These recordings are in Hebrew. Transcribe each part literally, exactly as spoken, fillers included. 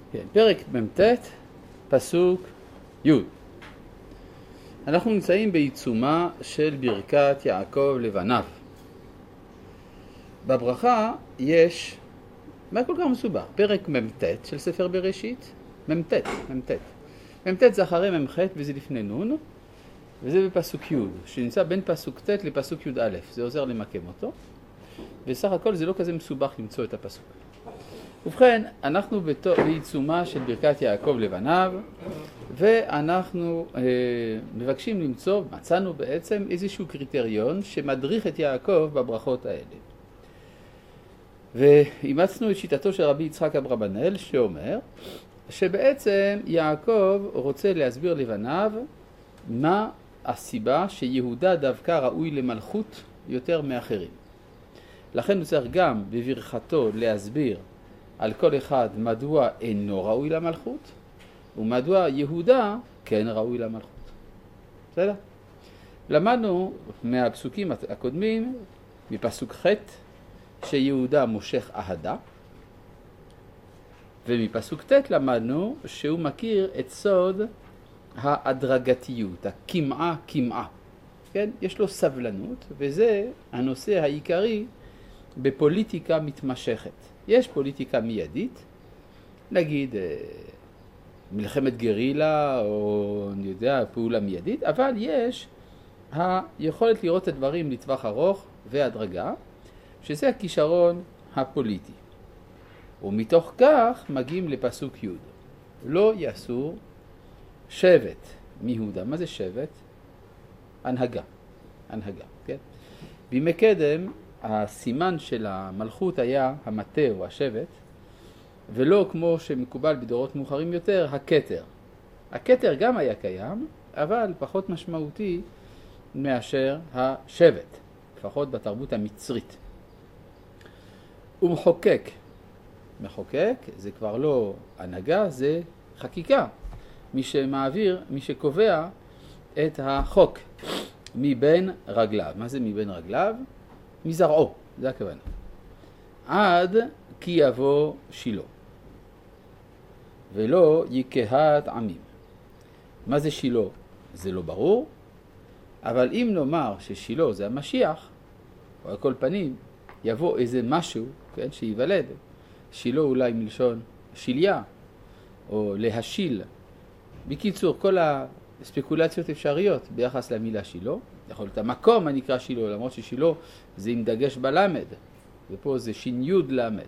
כן, פרק מ"ט, פסוק י'. אנחנו נמצאים בעיצומה של ברכת יעקב לבניו. בברכה יש, מה כל כך מסובך? פרק מ"ט של ספר בראשית, מ"ט, מ"ט. מ"ט זה אחרי מ"ח וזה לפני נון, וזה בפסוק י', שנמצא בין פסוק ט' לפסוק י' א', זה עוזר למקם אותו, וסך הכל זה לא כזה מסובך למצוא את הפסוק. ובכן, אנחנו בעיצומה של ברכת יעקב לבניו, ואנחנו אה, מבקשים למצוא, מצאנו בעצם איזשהו קריטריון שמדריך את יעקב בברכות האלה. ואימצנו את שיטתו של רבי יצחק אברבנאל, שאומר שבעצם יעקב רוצה להסביר לבניו מה הסיבה שיהודה דווקא ראוי למלכות יותר מאחרים. לכן הוא צריך גם בברכתו להסביר על כל אחד מדוע אינו ראוי למלכות, ומדוע יהודה כן ראוי למלכות. בסדר? למדנו מהפסוקים הקודמים, מפסוק ח' שיהודה מושך אהדה, ומפסוק ט' למדנו שהוא מכיר את סוד ההדרגתיות, הכמעה כמעה. כן? יש לו סבלנות, וזה הנושא העיקרי בפוליטיקה מתמשכת. יש פוליטיקה מיידית, נגיד מלחמת גרילה או אני יודע, פעולה מיידית, אבל יש היכולת לראות את הדברים לטווח ארוך והדרגה, שזה הכישרון הפוליטי. ומתוך כך מגיעים לפסוק י'. לא יסור שבט מיהודה. מה זה שבט? הנהגה. הנהגה, כן? בימי קדם הסימן של המלכות היה המטה או השבט, ולא כמו שמקובל בדורות מאוחרים יותר, הכתר. הכתר גם היה קיים, אבל פחות משמעותי מאשר השבט, לפחות בתרבות המצרית. ומחוקק. מחוקק זה כבר לא הנהגה, זה חקיקה. מי שמעביר, מי שקובע את החוק מבין רגליו. מה זה מבין רגליו? מזרעו, זה הכוונה. עד כי יבוא שילה. ולא יקהת עמים. מה זה שילה? זה לא ברור, אבל אם נאמר ששילה זה המשיח, או על כל פנים יבוא איזה משהו, כן, שיוולד, שילה אולי מלשון שיליה, או להשיל. בקיצור, כל הספקולציות אפשריות ביחס למילה שילה. יכול להיות המקום הנקרא שילה, למרות ששילה זה עם דגש בלמד, ופה זה שין יוד למד.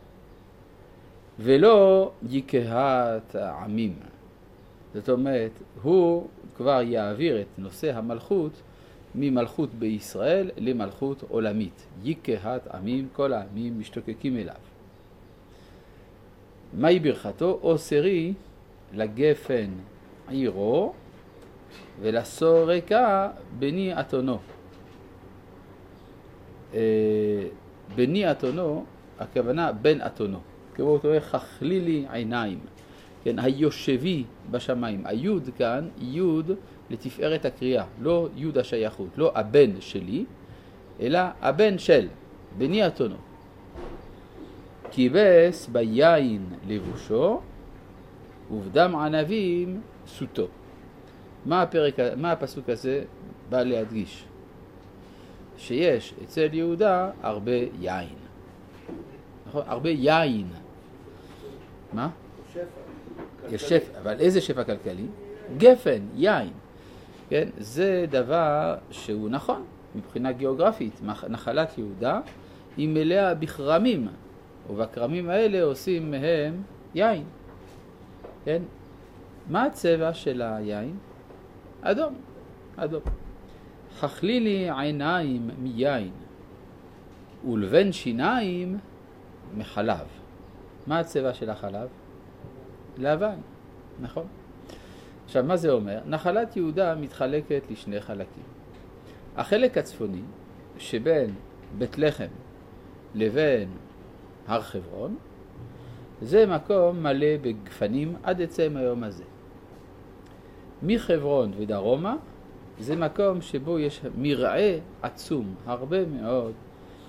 ולא יקהת עמים. זאת אומרת, הוא כבר יעביר את נושא המלכות ממלכות בישראל למלכות עולמית. יקהת עמים, כל העמים משתוקקים אליו. מהי ברכתו? אוסרי לגפן עירו ולסורקה בני אתונו. בני אתונו, הכוונה בן אתונו. כמו הוא אומר, חכלי לי עיניים. כן, היושבי בשמיים. היוד כאן, יוד לתפארת הקריאה. לא יוד השייכות, לא הבן שלי, אלא הבן של, בני אתונו. כיבס ביין לבושו, ובדם ענבים סוטו. מה הפרק, מה הפסוק הזה בא להדגיש? שיש אצל יהודה הרבה יין. נכון? הרבה יין. מה? שפע. יש שפע, אבל איזה שפע כלכלי? גפן, יין. כן? זה דבר שהוא נכון מבחינה גיאוגרפית. נחלת יהודה היא מלאה בכרמים, ובכרמים האלה עושים מהם יין. כן? מה הצבע של היין? אדום, אדום. חכלי לי עיניים מיין, ולבן שיניים מחלב. מה הצבע של החלב? לבן, נכון? עכשיו, מה זה אומר? נחלת יהודה מתחלקת לשני חלקים. החלק הצפוני, שבין בית לחם לבין הר חברון, זה מקום מלא בגפנים עד עצם היום הזה. מחברון ודרומה, זה מקום שבו יש מרעה עצום, הרבה מאוד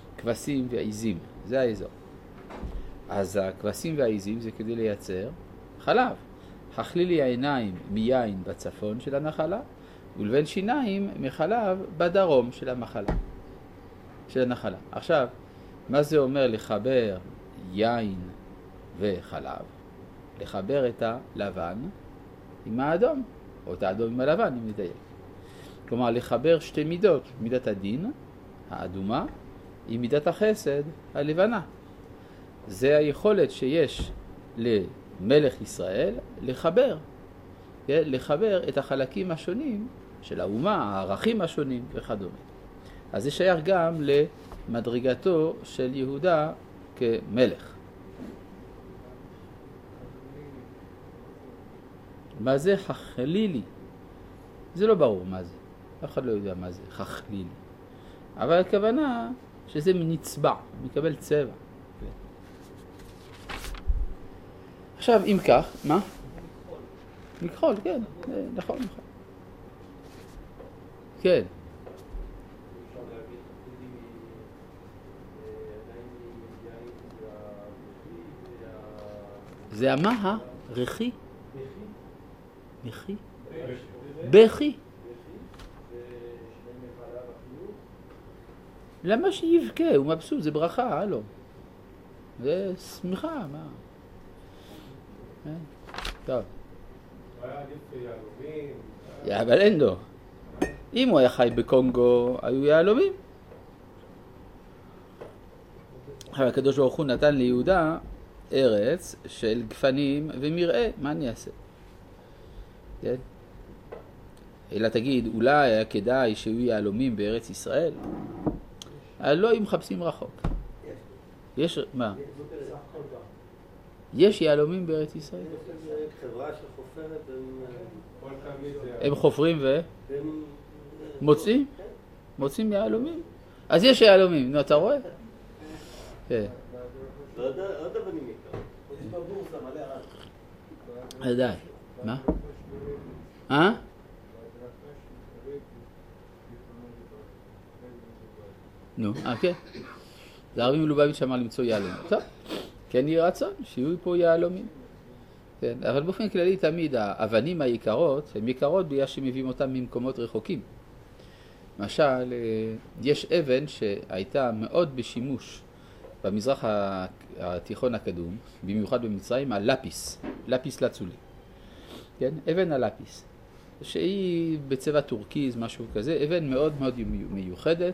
כבשים ועיזים. זה האזור. אז הכבשים והעיזים זה כדי לייצר חלב. אכלי לי העיניים מיין בצפון של הנחלה, ולבן שיניים מחלב בדרום של המחלה, של הנחלה. עכשיו, מה זה אומר לחבר יין וחלב? לחבר את הלבן עם האדום, או את האדום עם הלבן, אם נדייק. כלומר, לחבר שתי מידות, מידת הדין, האדומה, עם מידת החסד, הלבנה. זה היכולת שיש למלך ישראל לחבר, לחבר את החלקים השונים של האומה, הערכים השונים וכדומה. אז זה שייך גם למדרגתו של יהודה כמלך. מה זה חכלילי? זה לא ברור מה זה. אף אחד לא יודע מה זה חכלילי. אבל הכוונה שזה נצבע, מקבל צבע. עכשיו, אם כך, מה? מכחול, כן, נכון, נכון. כן. זה המה? רכי? בכי? בכי? למה שיבכה? הוא מבסוט, זה ברכה, הלו. זה שמחה, מה? טוב. אבל אין לו. אם הוא היה חי בקונגו, היו יהלומים. אבל הקדוש ברוך הוא נתן ליהודה ארץ של גפנים ומראה. מה אני אעשה? כן? אלא תגיד, אולי היה כדאי שיהיו יהלומים בארץ ישראל? לא היו מחפשים רחוק. יש, מה? יש יהלומים בארץ ישראל? חברה שחופרת הם חופרים ו? מוצאים? מוצאים יהלומים? אז יש יהלומים, נו אתה רואה? כן. לא יודע בני מקרא. יש בבורסה מלא רע. עדיין. מה? אה? נו, אה כן. זה הרבי מלובביץ' אמר למצוא יהלומים. טוב, כן יהיה רצון שיהיו פה יהלומים. כן, אבל באופן כללי תמיד האבנים היקרות הן יקרות בגלל שמביאים אותם ממקומות רחוקים. למשל, יש אבן שהייתה מאוד בשימוש במזרח התיכון הקדום, במיוחד במצרים, הלפיס, לפיס לצולי. כן, אבן הלפיס, שהיא בצבע טורקיז, משהו כזה, אבן מאוד מאוד מיוחדת,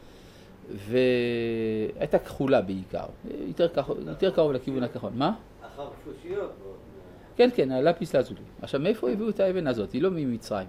והייתה כחולה בעיקר, יותר, יותר קרוב לכיוון הכחול. מה? אחר פושיות. כן, כן, הלפיס לצולי. עכשיו, מאיפה הביאו את האבן הזאת? היא לא ממצרים.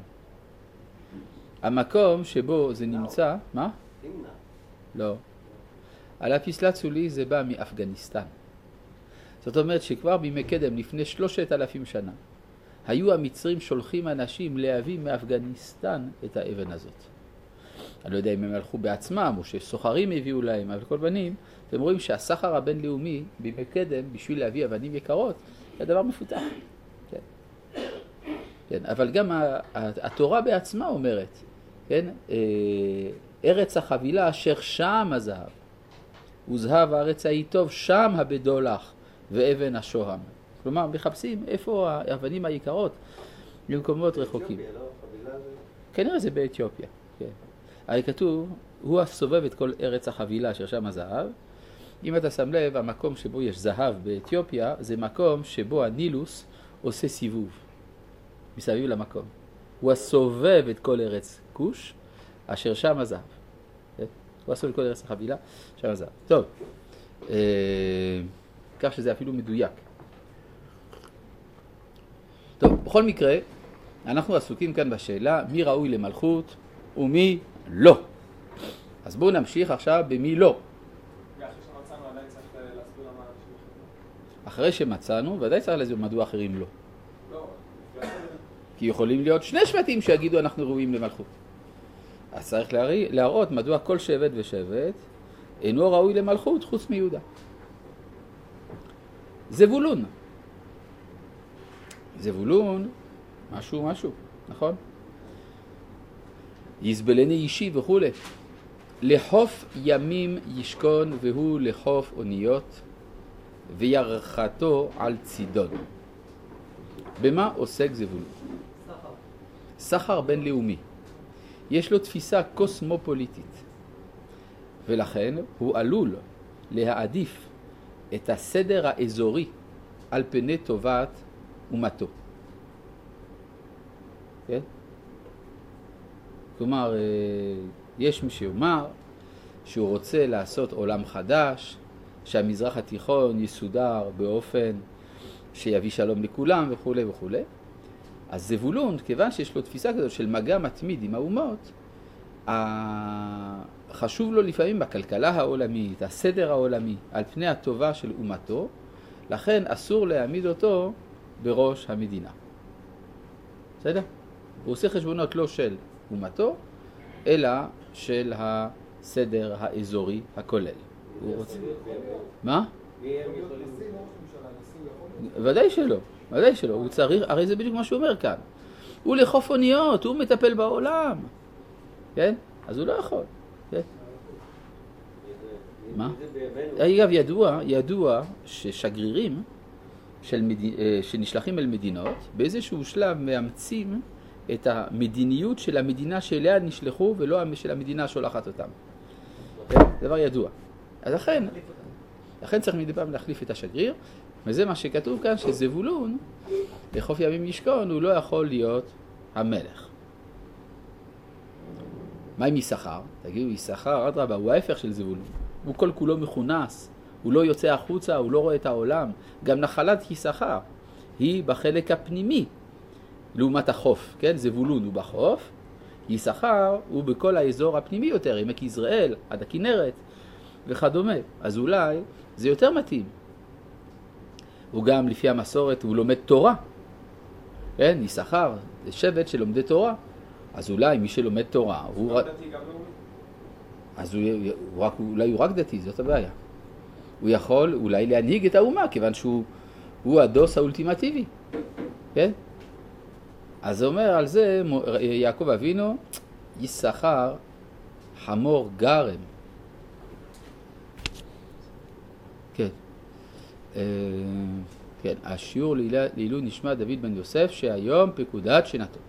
המקום שבו זה נמצא, מה? תמנה. לא. הלפיס לצולי זה בא מאפגניסטן. זאת אומרת שכבר בימי קדם, לפני שלושת אלפים שנה, היו המצרים שולחים אנשים להביא מאפגניסטן את האבן הזאת. אני לא יודע אם הם הלכו בעצמם או שסוחרים הביאו להם, אבל כל פנים, אתם רואים שהסחר הבינלאומי בימי קדם בשביל להביא אבנים יקרות, זה דבר מפותח. כן. כן, אבל גם התורה בעצמה אומרת, כן, ארץ החבילה אשר שם הזהב, וזהב הארץ ההיא טוב, שם הבדולח ואבן השוהם. כלומר, מחפשים איפה האבנים היקרות במקומות רחוקים. כנראה זה באתיופיה. כן. הרי כתוב, הוא הסובב את כל ארץ החבילה אשר שם הזהב. אם אתה שם לב, המקום שבו יש זהב באתיופיה, זה מקום שבו הנילוס עושה סיבוב מסביב למקום. הוא הסובב את כל ארץ כוש, אשר שם הזהב. הוא הסובב את כל ארץ החבילה, שם הזהב. טוב, כך שזה אפילו מדויק. טוב, בכל מקרה, אנחנו עסוקים כאן בשאלה מי ראוי למלכות ומי לא. אז בואו נמשיך עכשיו במי לא. אחרי שמצאנו, ודאי צריך להסביר מדוע אחרים לא. כי יכולים להיות שני שבטים שיגידו אנחנו ראויים למלכות. אז צריך להראות מדוע כל שבט ושבט אינו ראוי למלכות חוץ מיהודה. זבולון. זבולון, משהו משהו, נכון? יסבלני אישי וכו'. לחוף ימים ישכון והוא לחוף אוניות וירחתו על צידון. במה עוסק זבולון? סחר. סחר בינלאומי. יש לו תפיסה קוסמופוליטית, ולכן הוא עלול להעדיף את הסדר האזורי על פני טובת אומתו. כן? כלומר, יש מי שאומר שהוא רוצה לעשות עולם חדש, שהמזרח התיכון יסודר באופן שיביא שלום לכולם וכו' וכו'. אז זבולון, כיוון שיש לו תפיסה כזאת של מגע מתמיד עם האומות, חשוב לו לפעמים בכלכלה העולמית, הסדר העולמי, על פני הטובה של אומתו, לכן אסור להעמיד אותו בראש המדינה. בסדר? הוא עושה חשבונות לא של אומתו, אלא של הסדר האזורי הכולל. הוא רוצה... מה? ודאי שלא, ודאי שלא. הוא צריך, הרי זה בדיוק מה שהוא אומר כאן. הוא לחוף אוניות, הוא מטפל בעולם. כן? אז הוא לא יכול. כן? מה? אגב, ידוע, ידוע ששגרירים של מד... שנשלחים אל מדינות, באיזשהו שלב מאמצים את המדיניות של המדינה שאליה נשלחו, ולא של המדינה שולחת אותם. כן? דבר ידוע. אז לכן, לכן צריך מדי פעם להחליף את השגריר, וזה מה שכתוב כאן, שזבולון, לחוף ימים ישכון, הוא לא יכול להיות המלך. מה עם יששכר? תגידו, יששכר, אדרבה, הוא ההפך של זבולון. הוא כל כולו מכונס, הוא לא יוצא החוצה, הוא לא רואה את העולם. גם נחלת יששכר היא בחלק הפנימי, לעומת החוף, כן? זבולון הוא בחוף, יששכר הוא בכל האזור הפנימי יותר, עמק יזרעאל, עד הכנרת וכדומה. אז אולי זה יותר מתאים. הוא גם לפי המסורת, הוא לומד תורה. כן? יששכר זה שבט שלומדי תורה. אז אולי מי שלומד תורה, הוא רק... דתי גם לאומי? אז הוא, הוא רק, אולי הוא רק דתי, זאת הבעיה. הוא יכול אולי להנהיג את האומה, כיוון שהוא הוא הדוס האולטימטיבי. כן? אז אומר על זה יעקב אבינו, יששכר חמור גרם. כן. כן, השיעור לעילוי נשמת דוד בן יוסף, שהיום פקודת שנתו.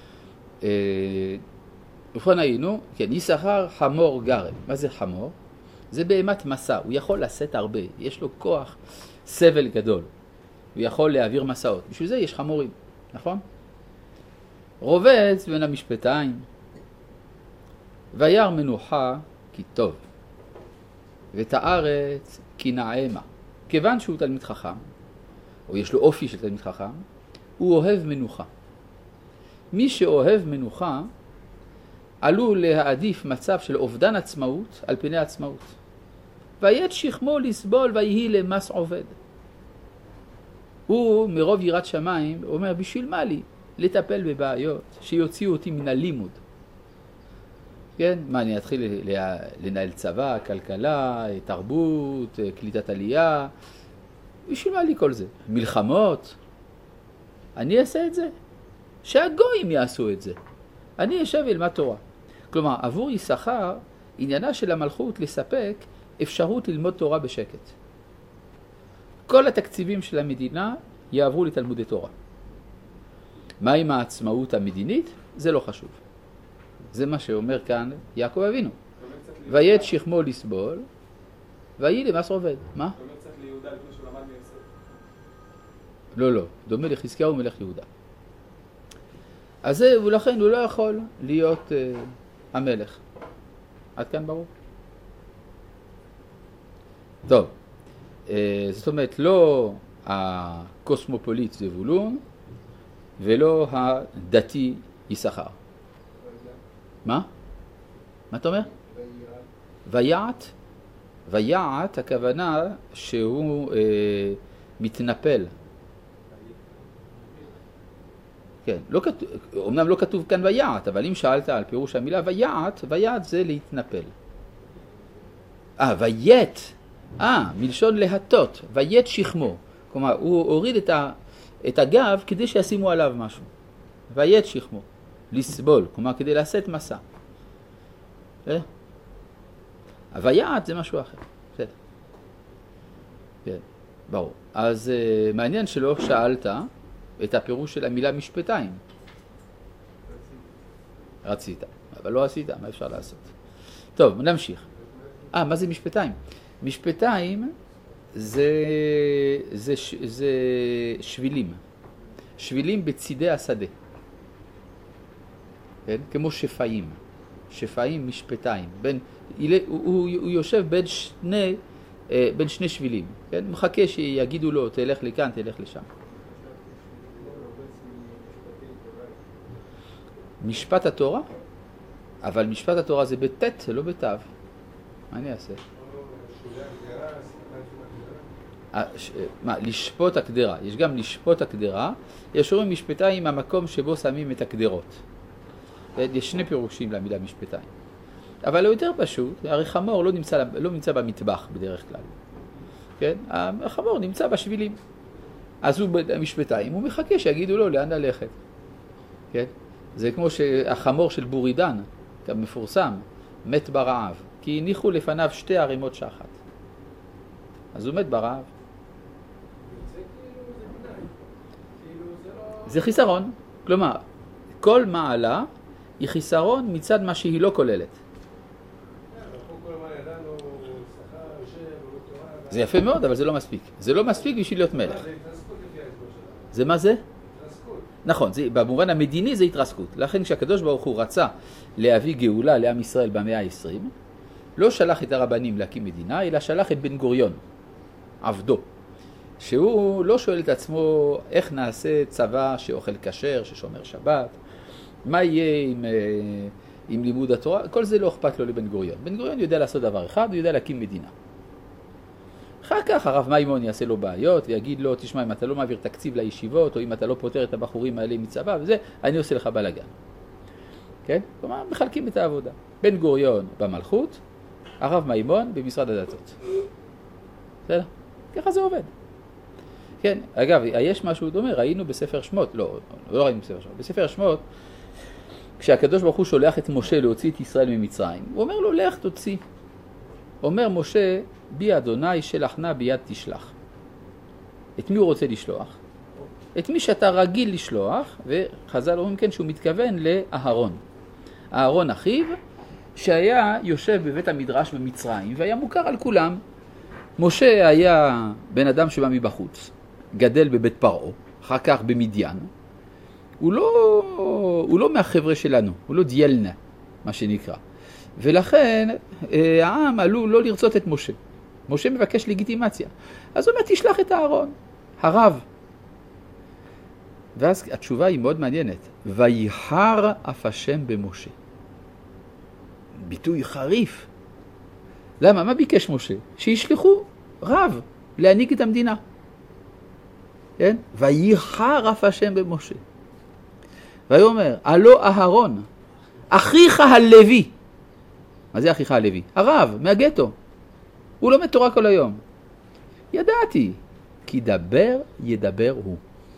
ובכן היינו, כן, יששכר חמור גרם. מה זה חמור? זה באמת מסע, הוא יכול לשאת הרבה, יש לו כוח סבל גדול, הוא יכול להעביר מסעות, בשביל זה יש חמורים, נכון? רובץ בין המשפטיים, וירא מנוחה כי טוב, ואת הארץ כי נעמה. כיוון שהוא תלמיד חכם, או יש לו אופי של תלמיד חכם, הוא אוהב מנוחה. מי שאוהב מנוחה, עלול להעדיף מצב של אובדן עצמאות על פני עצמאות. ויית שכמו לסבול ויהי למס עובד. הוא מרוב יראת שמיים אומר, בשביל מה לי לטפל בבעיות שיוציאו אותי מן הלימוד? כן? מה, אני אתחיל לנהל צבא, כלכלה, תרבות, קליטת עלייה? בשביל מה לי כל זה? מלחמות? אני אעשה את זה? שהגויים יעשו את זה. אני אשב אלמד תורה. כלומר, עבור יששכר, עניינה של המלכות לספק אפשרות ללמוד תורה בשקט. כל התקציבים של המדינה יעברו לתלמודי תורה. מה עם העצמאות המדינית? זה לא חשוב. זה מה שאומר כאן יעקב אבינו. ויית שכמו לסבול, ויהי למס עובד. מה? דומה קצת ליהודה לפני שהוא למד מיוסף. לא, לא. דומה לחזקיהו מלך יהודה. אז זה, ולכן הוא לא יכול להיות uh, המלך. עד כאן ברור? טוב. Uh, זאת אומרת, לא הקוסמופוליט זבולון, ולא הדתי יששכר. מה? מה אתה אומר? ויעט. ויעט, הכוונה שהוא אה, מתנפל. כן, לא כתוב, אומנם לא כתוב כאן ויעט, אבל אם שאלת על פירוש המילה ויעט, ויעט זה להתנפל. אה, ויית. אה, מלשון להטות, ויית שכמו. כלומר, הוא הוריד את, ה, את הגב כדי שישימו עליו משהו. ויית שכמו. לסבול, כלומר כדי לעשות מסע. אה? הוויית זה משהו אחר. בסדר. כן, ברור. אז uh, מעניין שלא שאלת את הפירוש של המילה משפטיים. רצית, אבל לא עשית, מה אפשר לעשות? טוב, נמשיך. אה, מה זה משפטיים? משפטיים זה, זה, זה שבילים. שבילים בצידי השדה. כן? כמו שפעים. שפעים משפטיים. בין, הוא, הוא, הוא יושב בין שני, בין שני שבילים. כן? מחכה שיגידו לו, תלך לכאן, תלך לשם. משפט התורה? אבל משפט התורה זה בטט, זה לא בתו. מה אני אעשה? מה, לשפוט הקדרה. יש גם לשפוט הקדרה. יש אומרים משפטיים המקום שבו שמים את הקדרות. יש שני פירושים למילה משפטיים. אבל הוא יותר פשוט, הרי חמור לא נמצא, לא נמצא במטבח בדרך כלל. כן? החמור נמצא בשבילים. אז הוא במשפטיים, הוא מחכה שיגידו לו לאן ללכת. כן? זה כמו שהחמור של בורידן, כמפורסם, מת ברעב, כי הניחו לפניו שתי ערימות שחת. אז הוא מת ברעב. זה חיסרון. כלומר, כל מעלה היא חיסרון מצד מה שהיא לא כוללת. זה יפה מאוד, אבל זה לא מספיק. זה לא מספיק בשביל להיות מלך. זה מה זה? נכון, זה, במובן המדיני זה התרסקות. לכן כשהקדוש ברוך הוא רצה להביא גאולה לעם ישראל במאה ה-עשרים, לא שלח את הרבנים להקים מדינה, אלא שלח את בן גוריון, עבדו. שהוא לא שואל את עצמו איך נעשה צבא שאוכל כשר, ששומר שבת, מה יהיה עם, עם לימוד התורה, כל זה לא אכפת לו לבן גוריון. בן גוריון יודע לעשות דבר אחד, הוא יודע להקים מדינה. אחר כך הרב מימון יעשה לו בעיות ויגיד לו, תשמע, אם אתה לא מעביר תקציב לישיבות, או אם אתה לא פותר את הבחורים האלה מצבא וזה, אני עושה לך בלגן. כן? כלומר, מחלקים את העבודה. בן גוריון במלכות, הרב מימון במשרד הדתות. בסדר? ככה זה עובד. כן, אגב, יש משהו דומה, ראינו בספר שמות, לא, לא ראינו בספר שמות, בספר שמות, כשהקדוש ברוך הוא שולח את משה להוציא את ישראל ממצרים, הוא אומר לו, לך תוציא. אומר משה, בי אדוני שלחנה ביד תשלח. את מי הוא רוצה לשלוח? את מי שאתה רגיל לשלוח, וחז"ל אומרים כן שהוא מתכוון לאהרון. אהרון אחיו, שהיה יושב בבית המדרש במצרים, והיה מוכר על כולם. משה היה בן אדם שבא מבחוץ, גדל בבית פרעה, אחר כך במדיין. הוא לא, הוא לא מהחבר'ה שלנו, הוא לא דיילנה, מה שנקרא. ולכן העם עלו לא לרצות את משה. משה מבקש לגיטימציה. אז הוא אומר, תשלח את אהרון, הרב. ואז התשובה היא מאוד מעניינת. ויחר אף השם במשה. ביטוי חריף. למה? מה ביקש משה? שישלחו רב להנהיג את המדינה. כן? ויחר אף השם במשה. והוא אומר, הלא אהרון, אחיך הלוי. מה זה אחיך הלוי? הרב, מהגטו. הוא לומד תורה כל היום. ידעתי, כי דבר ידבר הוא.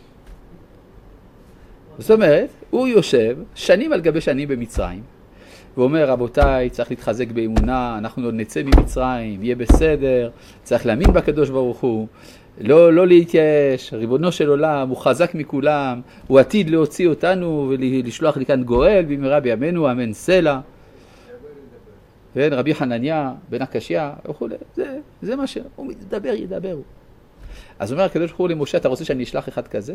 זאת אומרת, הוא יושב שנים על גבי שנים במצרים, ואומר, רבותיי, צריך להתחזק באמונה, אנחנו עוד נצא ממצרים, יהיה בסדר, צריך להאמין בקדוש ברוך הוא, לא, לא להתייאש, ריבונו של עולם, הוא חזק מכולם, הוא עתיד להוציא אותנו ולשלוח לכאן גואל, במהרה בימינו, אמן סלע. כן, רבי חנניה, בן הקשיא, וכו'. זה, זה מה שהוא מדבר, ידבר. אז אומר הקדוש ברוך הוא למשה, אתה רוצה שאני אשלח אחד כזה?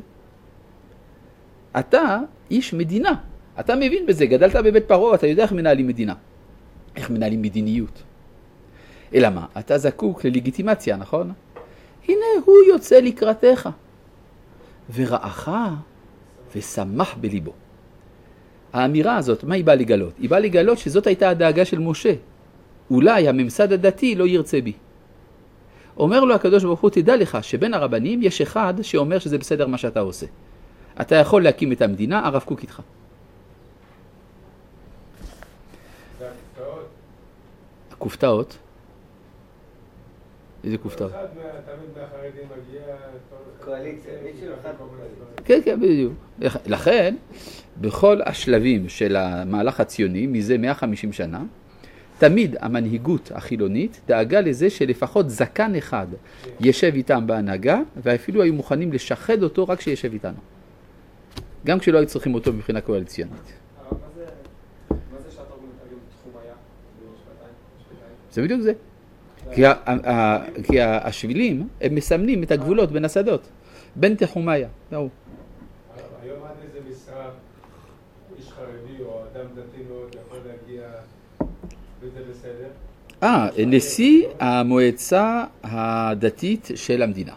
אתה איש מדינה. אתה מבין בזה, גדלת בבית פרעה, אתה יודע איך מנהלים מדינה. איך מנהלים מדיניות. אלא מה? אתה זקוק ללגיטימציה, נכון? הנה הוא יוצא לקראתך. ורעך ושמח בליבו. האמירה הזאת, מה היא באה לגלות? היא באה לגלות שזאת הייתה הדאגה של משה. אולי הממסד הדתי לא ירצה בי. אומר לו הקדוש ברוך הוא, תדע לך שבין הרבנים יש אחד שאומר שזה בסדר מה שאתה עושה. אתה יכול להקים את המדינה, הרב קוק איתך. הכופתאות? איזה כופתאות? אחד תמיד מהחרדים מגיע... קואליציה, מישהו אחד בקואליציה. כן, כן, בדיוק. לכן, בכל השלבים של המהלך הציוני, מזה מאה וחמישים שנה, תמיד המנהיגות החילונית דאגה לזה שלפחות זקן אחד ישב איתם בהנהגה, ואפילו היו מוכנים לשחד אותו רק שישב איתנו. גם כשלא היו צריכים אותו מבחינה קואליציונית. מה זה שאתה מתארים תחום היה במשפטיים? זה בדיוק זה. כי, ה, ה, כי השבילים הם מסמנים את הגבולות בין השדות, בין תחומיה. זהו. היום עד איזה משרה איש חרדי או אדם דתי מאוד יכול להגיע וזה בסדר? אה, נשיא המועצה הדתית של המדינה.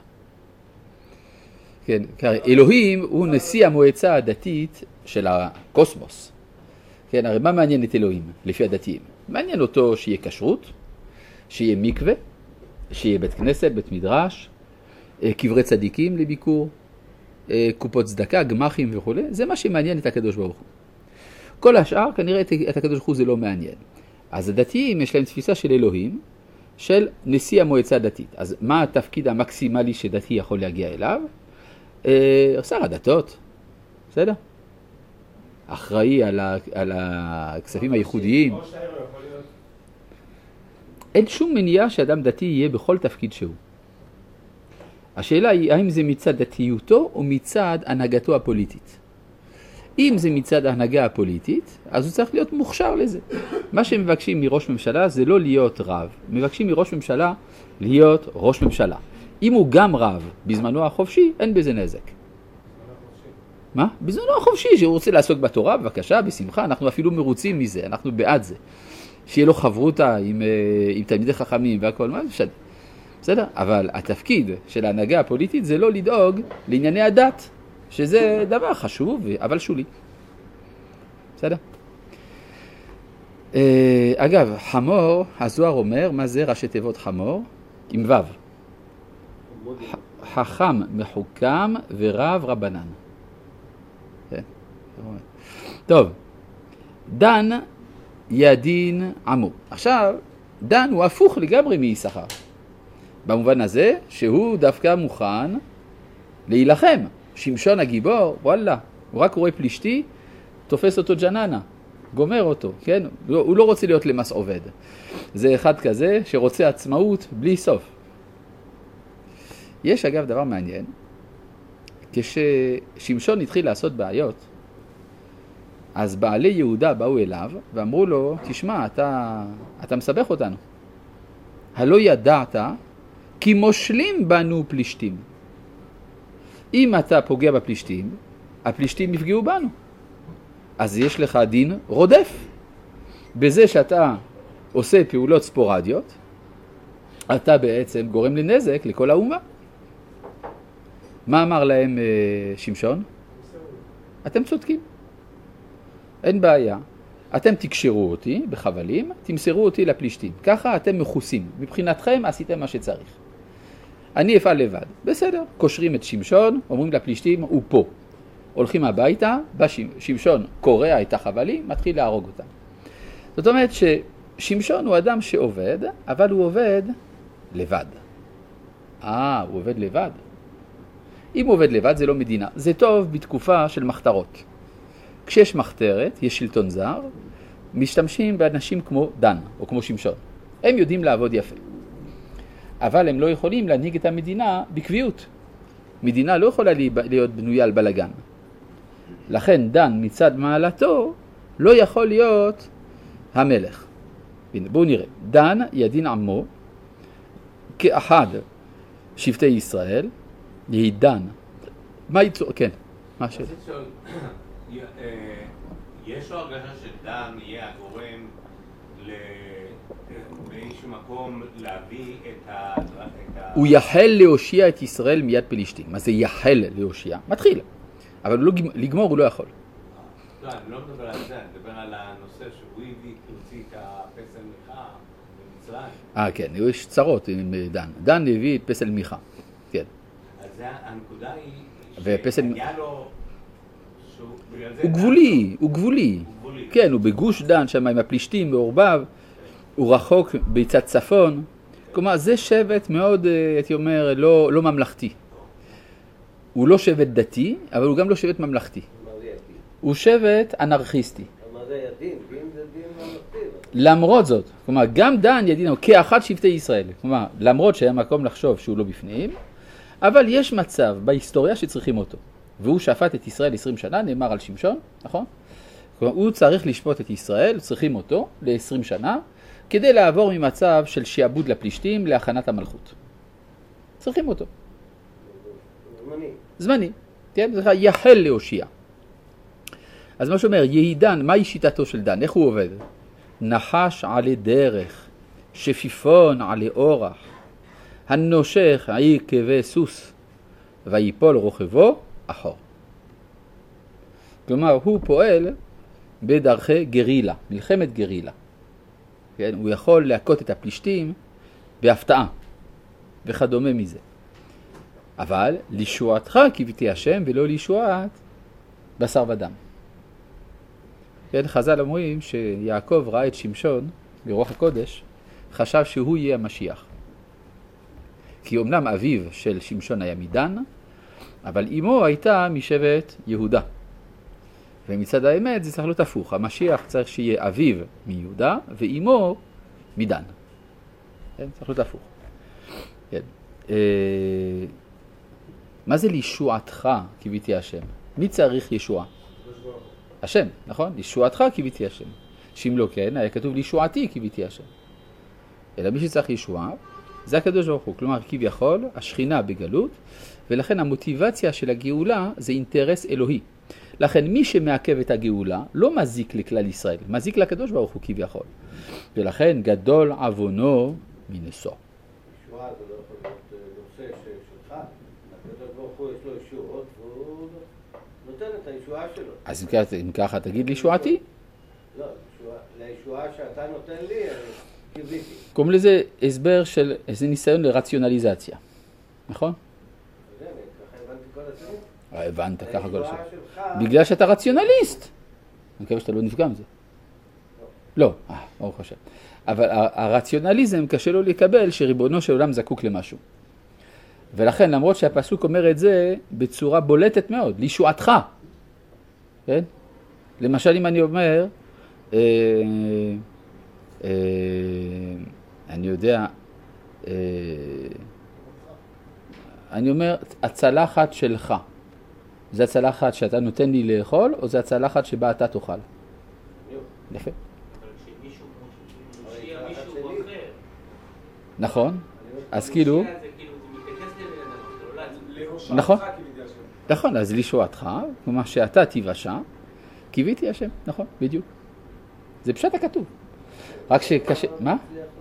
כן, אלוהים הוא נשיא המועצה הדתית של הקוסמוס. כן, הרי מה מעניין את אלוהים לפי הדתיים? מעניין אותו שיהיה כשרות, שיהיה מקווה, שיהיה בית כנסת, בית מדרש, קברי צדיקים לביקור, קופות צדקה, גמחים וכו'. זה מה שמעניין את הקדוש ברוך הוא. כל השאר כנראה את הקדוש ברוך הוא זה לא מעניין. אז הדתיים יש להם תפיסה של אלוהים, של נשיא המועצה הדתית. אז מה התפקיד המקסימלי שדתי יכול להגיע אליו? שר הדתות, בסדר? אחראי על, ה, על הכספים הייחודיים. אין שום מניעה שאדם דתי יהיה בכל תפקיד שהוא. השאלה היא האם זה מצד דתיותו או מצד הנהגתו הפוליטית. אם זה מצד ההנהגה הפוליטית, אז הוא צריך להיות מוכשר לזה. מה שמבקשים מראש ממשלה זה לא להיות רב. מבקשים מראש ממשלה להיות ראש ממשלה. אם הוא גם רב בזמנו החופשי, אין בזה נזק. מה? בזמנו החופשי, שהוא רוצה לעסוק בתורה, בבקשה, בשמחה, אנחנו אפילו מרוצים מזה, אנחנו בעד זה. שיהיה לו חברותה עם, עם תלמידי חכמים והכל, מה זה? בסדר? אבל התפקיד של ההנהגה הפוליטית זה לא לדאוג לענייני הדת, שזה דבר חשוב, אבל שולי. בסדר? אגב, חמור, הזוהר אומר, מה זה ראשי תיבות חמור? עם וו. חכם מחוכם ורב רבנן. טוב, דן ידין עמו. עכשיו, דן הוא הפוך לגמרי מיששכר. במובן הזה שהוא דווקא מוכן להילחם. שמשון הגיבור, וואלה, הוא רק רואה פלישתי, תופס אותו ג'ננה, גומר אותו, כן? הוא לא רוצה להיות למס עובד. זה אחד כזה שרוצה עצמאות בלי סוף. יש אגב דבר מעניין, כששמשון התחיל לעשות בעיות, אז בעלי יהודה באו אליו ואמרו לו, תשמע, אתה, אתה מסבך אותנו. הלא ידעת כי מושלים בנו פלישתים. אם אתה פוגע בפלישתים, הפלישתים יפגעו בנו. אז יש לך דין רודף. בזה שאתה עושה פעולות ספורדיות, אתה בעצם גורם לנזק לכל האומה. מה אמר להם שמשון? אתם צודקים. אין בעיה. אתם תקשרו אותי בחבלים, תמסרו אותי לפלישתים. ככה אתם מחוסים. מבחינתכם עשיתם מה שצריך. אני אפעל לבד. בסדר. קושרים את שמשון, אומרים לפלישתים, הוא פה. הולכים הביתה, בא שמשון קורע את החבלים, מתחיל להרוג אותם. זאת אומרת ששמשון הוא אדם שעובד, אבל הוא עובד לבד. אה, הוא עובד לבד. אם הוא עובד לבד זה לא מדינה. זה טוב בתקופה של מחתרות. כשיש מחתרת, יש שלטון זר, משתמשים באנשים כמו דן או כמו שמשון. הם יודעים לעבוד יפה. אבל הם לא יכולים להנהיג את המדינה בקביעות. מדינה לא יכולה להיות בנויה על בלגן. לכן דן מצד מעלתו לא יכול להיות המלך. הנה, בואו נראה. דן ידין עמו כאחד שבטי ישראל, יהי דן. מה יצור? כן, מה השאלה? יש לו הרגשה שדן יהיה הגורם באיזשהו מקום להביא את ה... הוא יחל להושיע את ישראל מיד פלישתים. מה זה יחל להושיע? מתחיל. אבל לגמור הוא לא יכול. לא, אני לא מדבר על זה, אני מדבר על הנושא שהוא הביא, הוציא את הפסל מיכה במצרים. אה, כן, יש צרות עם דן. דן הביא את פסל מיכה. כן. אז הנקודה היא ופסל... שהיה לו... הוא גבולי, הוא גבולי. כן, הוא בגוש דן שם עם הפלישתים בעורבב, הוא רחוק ביצת צפון. כלומר, זה שבט מאוד, הייתי אומר, לא, לא ממלכתי. הוא לא שבט דתי, אבל הוא גם לא שבט ממלכתי. הוא שבט אנרכיסטי. מה זה ידין? ואם זה דין ממלכתי? למרות זאת, כלומר, גם דן ידין, כאחד שבטי ישראל. כלומר, למרות שהיה מקום לחשוב שהוא לא בפנים, אבל יש מצב בהיסטוריה שצריכים אותו. והוא שפט את ישראל עשרים שנה, נאמר על שמשון, נכון? כלומר, הוא צריך לשפוט את ישראל, צריכים אותו ל-עשרים שנה, כדי לעבור ממצב של שיעבוד לפלישתים להכנת המלכות. צריכים אותו. זמני. זמני, כן? זה יחל להושיע. אז מה שאומר, יהידן, מהי שיטתו של דן? איך הוא עובד? נחש עלי דרך, שפיפון עלי אורח, הנושך עקבי סוס, ויפול רוכבו אחור. כלומר, הוא פועל בדרכי גרילה, מלחמת גרילה. כן? הוא יכול להכות את הפלישתים בהפתעה, וכדומה מזה. אבל לישועתך קיוויתי השם, ולא לישועת בשר ודם. כן, חז"ל אומרים שיעקב ראה את שמשון ברוח הקודש, חשב שהוא יהיה המשיח. כי אומנם אביו של שמשון היה מדן, אבל אמו הייתה משבט יהודה. ומצד האמת זה צריך להיות הפוך. המשיח צריך שיהיה אביו מיהודה ואמו מדן. כן, צריך להיות הפוך. כן. אה, מה זה לישועתך קיוויתי השם? מי צריך ישועה? השם, נכון? לישועתך קיוויתי השם. שאם לא כן, היה כתוב לישועתי קיוויתי השם. אלא מי שצריך ישועה, זה הקדוש ברוך הוא. כלומר, כביכול, השכינה בגלות, ולכן המוטיבציה של הגאולה זה אינטרס אלוהי. לכן מי שמעכב את הגאולה לא מזיק לכלל ישראל, מזיק לקדוש ברוך הוא כביכול. ולכן גדול עוונו מנשוא. ישועה זה לא יכול להיות נושא שלך. הקדוש ברוך הוא יש לו ישועות והוא נותן את הישועה שלו. אז אם ככה תגיד לישועתי? לא, לישועה שאתה נותן לי, קיוויתי. קוראים לזה הסבר של איזה ניסיון לרציונליזציה. נכון? אתה יודע, ככה הבנתי כל הסיום. הבנת ככה כל השם. שלך... בגלל שאתה רציונליסט. אני מקווה שאתה לא נפגע מזה. לא, אה, ברוך השם. אבל הרציונליזם קשה לו לקבל שריבונו של עולם זקוק למשהו. ולכן, למרות שהפסוק אומר את זה בצורה בולטת מאוד, לישועתך. כן? למשל, אם אני אומר, אה, אה, אני יודע, אה, אני אומר, הצלחת שלך. זה הצלחת שאתה נותן לי לאכול, או זה הצלחת שבה אתה תאכל? יפה. נכון. אז כאילו... נכון. נכון, אז לישועתך, כלומר שאתה תיוושע, קיוויתי השם, נכון, בדיוק. זה פשט הכתוב. רק שקשה... מה?